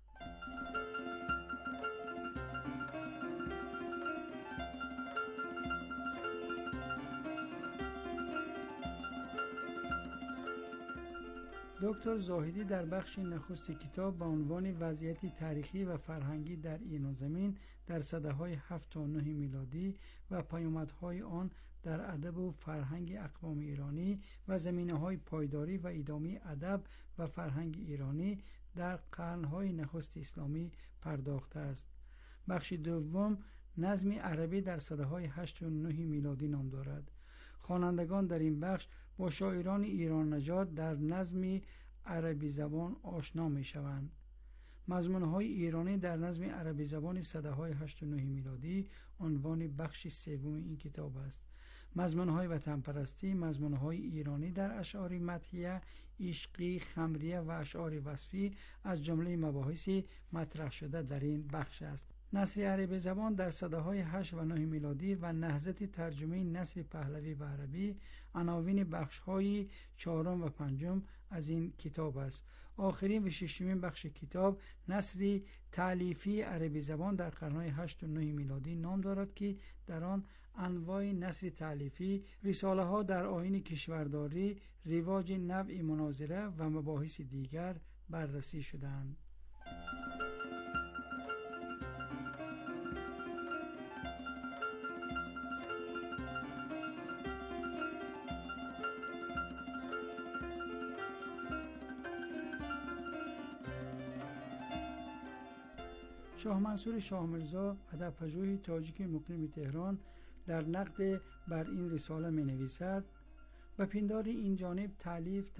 دکتر زاهدی در بخش نخست کتاب با عنوان وضعیت تاریخی و فرهنگی در ایران زمین در سده‌های هفت تا نه میلادی و پیامدهای آن در ادب و فرهنگ اقوام ایرانی و زمینه‌های پایداری و ادامه ادب و فرهنگ ایرانی در قرن‌های نخست اسلامی پرداخته است. بخش دوم نظم عربی در سده‌های هشت و نه میلادی نام دارد. خوانندگان در این بخش با شاعران ایران نژاد در نظم عربی زبان آشنا می شوند. مضمون‌های ایرانی در نظم عربی زبان سده‌های هشت و نه میلادی عنوان بخش سوم این کتاب است. مضمون‌های وطن پرستی، مضمون‌های ایرانی در اشعار مدحیه، عشقی، خمریه و اشعار وصفی از جمله مباحث مطرح شده در این بخش است. نثر عربی زبان در سده‌های هشت و نه میلادی و نهضت ترجمه نثر پهلوی به عربی عناوین بخش‌های چهارم و پنجم از این کتاب است. آخرین و ششمین بخش کتاب نثر تألیفی عربی زبان در قرن‌های هشت و نه میلادی نام دارد که در آن انواع نثر تألیفی، رساله‌ها در آیین کشورداری، رواج نوع مناظره و مباحث دیگر بررسی شدند. شاه منصور شاه مرزا ادب‌پژوه تاجیک مقیم تهران در نقد بر این رساله می نویسد: و پندار این جانب تالیف